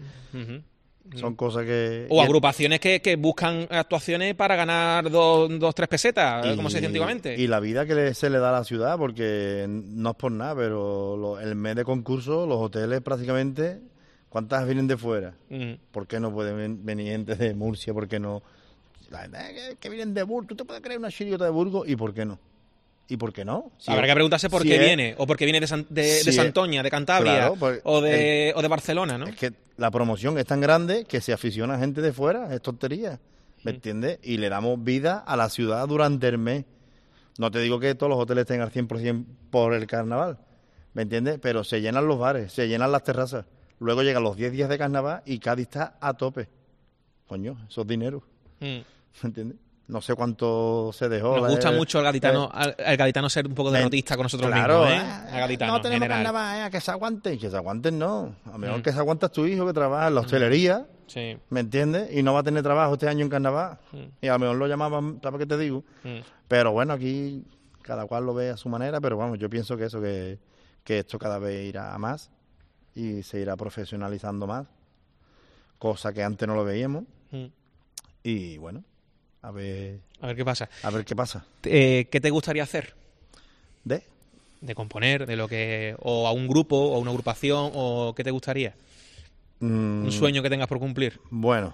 Son cosas que... O agrupaciones que buscan actuaciones para ganar 2-3 pesetas, como se decía antiguamente. Y la vida que se le da a la ciudad, porque no es por nada, pero el mes de concurso, los hoteles prácticamente... ¿Cuántas vienen de fuera? ¿Por qué no pueden venir gente de Murcia? ¿Por qué no? La gente que vienen de Burgos. ¿Tú te puedes creer una chirigota de Burgos? ¿Y por qué no? ¿Y por qué no? Habrá que preguntarse por qué viene. O por qué viene de Santoña, de Cantabria, claro, o de Barcelona, ¿no? Es que la promoción es tan grande que se aficiona gente de fuera. Es tontería. ¿Me entiendes? Y le damos vida a la ciudad durante el mes. No te digo que todos los hoteles estén al 100% por el carnaval. ¿Me entiendes? Pero se llenan los bares, se llenan las terrazas. Luego llegan los 10 días de carnaval y Cádiz está a tope. Coño, eso es dinero. ¿Me entiendes? No sé cuánto se dejó. Nos gusta mucho el gaditano ser un poco derrotista con nosotros mismos, ¿eh? No tenemos carnaval, que se aguanten. Que se aguanten no. A lo mejor que se aguantas tu hijo que trabaja en la hostelería, ¿me entiendes? Y no va a tener trabajo este año en carnaval. Y a lo mejor lo llamaban, ¿sabes qué te digo? Pero bueno, aquí cada cual lo ve a su manera, pero vamos, yo pienso que esto cada vez irá a más. Y se irá profesionalizando más, cosa que antes no lo veíamos. Y bueno, a ver qué pasa. ¿Qué te gustaría hacer? De componer, o a un grupo, o una agrupación, o qué te gustaría. ¿Un sueño que tengas por cumplir? Bueno,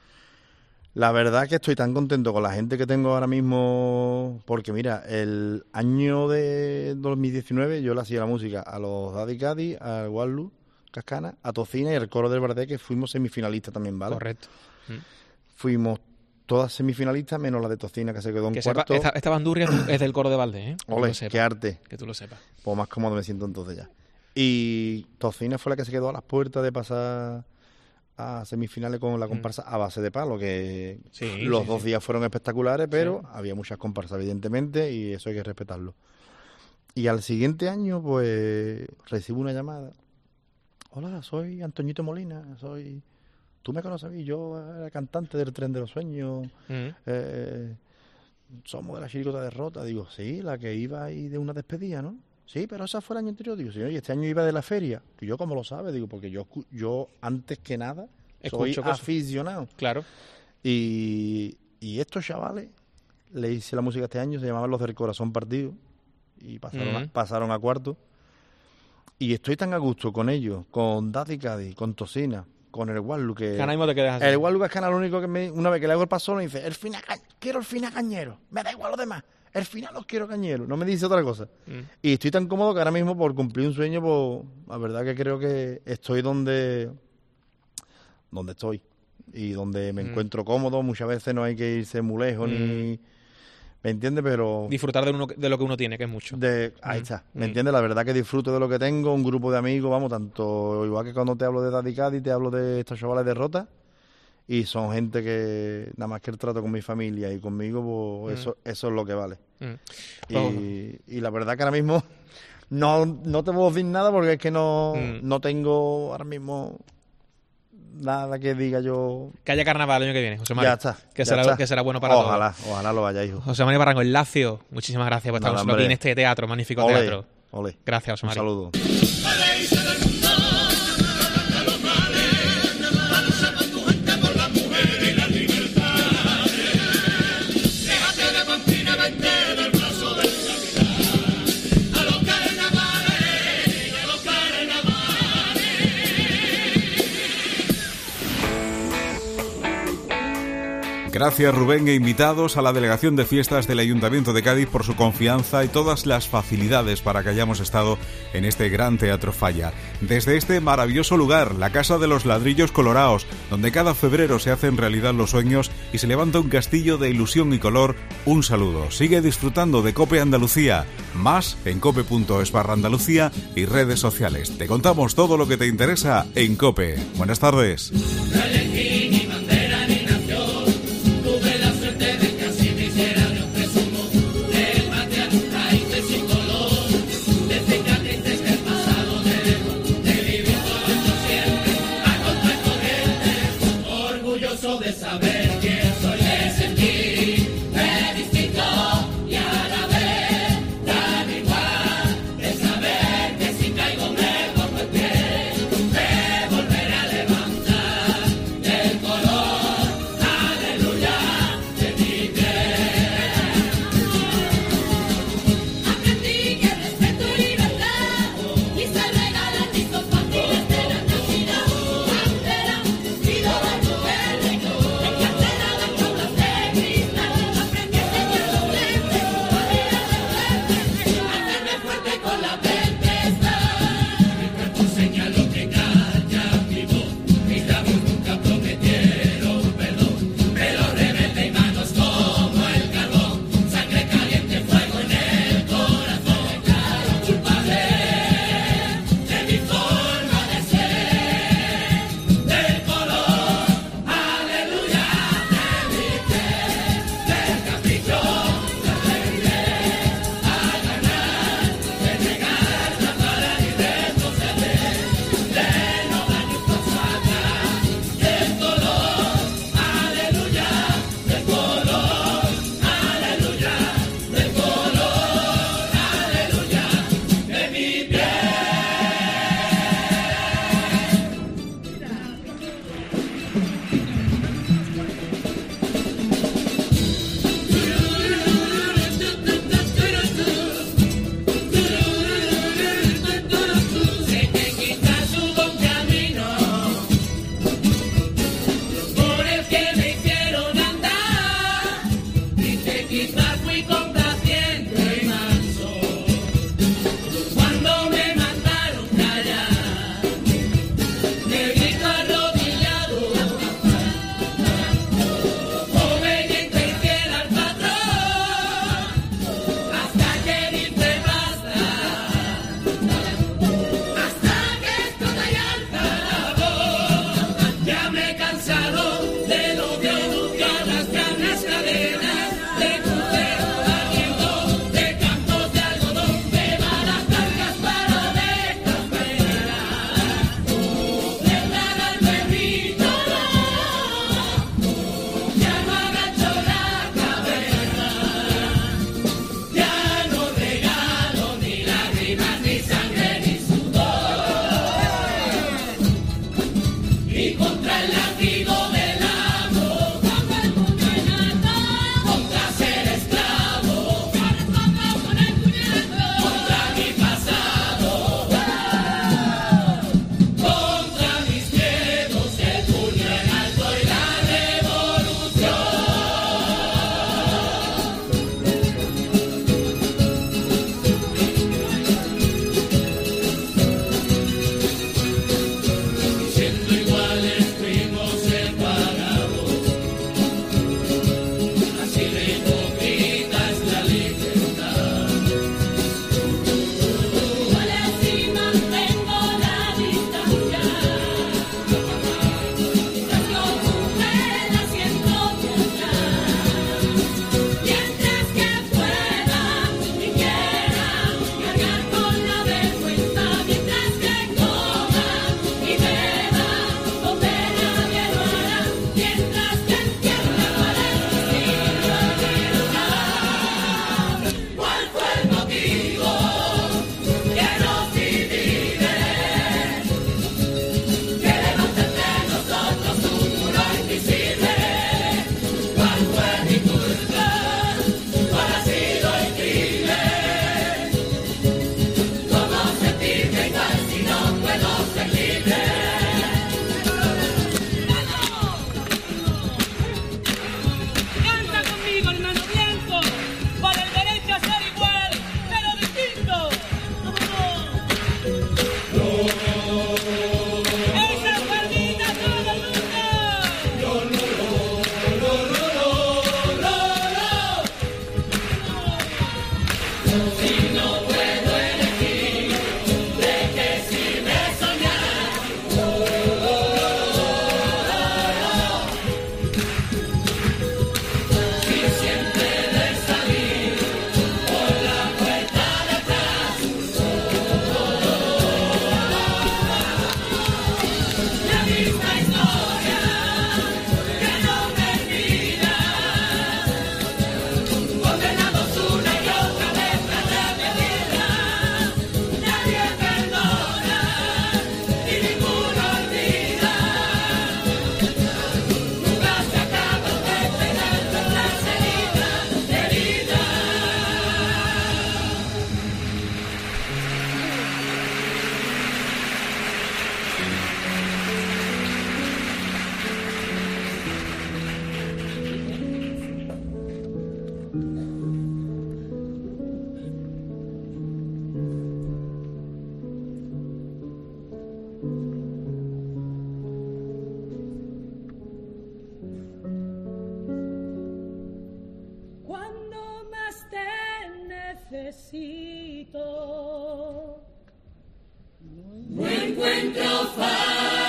la verdad que estoy tan contento con la gente que tengo ahora mismo, porque mira, el año de 2019 yo le hacía la música a los Daddy Cádiz, al Guarlu, Cascana, a Tocina y al Coro del Bardé, que fuimos semifinalistas también, ¿vale? Correcto. Fuimos todas semifinalistas, menos la de Tocina, que se quedó en cuarto. Esta bandurria es del Coro de Valdés, ¿eh? Ole, qué arte. Que tú lo sepas. Pues más cómodo me siento entonces ya. Y Tocina fue la que se quedó a las puertas de pasar a semifinales con la comparsa a base de palo, que los dos días fueron espectaculares, pero había muchas comparsas, evidentemente, y eso hay que respetarlo. Y al siguiente año, pues, recibo una llamada. Hola, soy Antoñito Molina, tú me conoces a mí, yo era cantante del Tren de los Sueños, somos de la Chiricota de Rota. Digo, sí, la que iba ahí de una despedida, ¿no? Sí, pero esa fue el año anterior. Digo, señor, y este año iba de la feria. Y yo, ¿cómo lo sabe? Digo, porque yo antes que nada, soy aficionado. Claro. Y estos chavales, le hice la música este año, se llamaban Los del Corazón Partido, y pasaron a cuarto. Y estoy tan a gusto con ellos, con Daddy Cádiz, con Tocina, con el Guarlu, que ahora mismo te quedas así. El Guarlu Cascana, lo único que una vez que le hago el paso, me dice, quiero el final cañero, me da igual lo demás, el final los quiero cañero, no me dice otra cosa. Y estoy tan cómodo que ahora mismo, por cumplir un sueño, pues la verdad que creo que estoy donde estoy y donde me encuentro cómodo. Muchas veces no hay que irse muy lejos ni... ¿Me entiendes? Pero... disfrutar de lo que uno tiene, que es mucho. Ahí está. ¿Me entiendes? La verdad que disfruto de lo que tengo, un grupo de amigos, vamos, tanto igual que cuando te hablo de Daddy Cádiz, te hablo de estos chavales de Rota, y son gente que, nada más que el trato con mi familia y conmigo, pues eso es lo que vale. Y la verdad que ahora mismo no te puedo decir nada, porque es que no tengo ahora mismo... nada que diga yo... Que haya carnaval el año que viene, José María. Ya está. Que será bueno para todos. Ojalá lo haya, hijo. José María Barranco, el Lacio, muchísimas gracias por estar aquí en este teatro, magnífico teatro. Gracias, José María. Un saludo. Gracias, Rubén, e invitados a la Delegación de Fiestas del Ayuntamiento de Cádiz por su confianza y todas las facilidades para que hayamos estado en este gran Teatro Falla. Desde este maravilloso lugar, la Casa de los Ladrillos Colorados, donde cada febrero se hacen realidad los sueños y se levanta un castillo de ilusión y color, un saludo. Sigue disfrutando de COPE Andalucía. Más en cope.es/Andalucía y redes sociales. Te contamos todo lo que te interesa en COPE. Buenas tardes. Del No encuentro fácil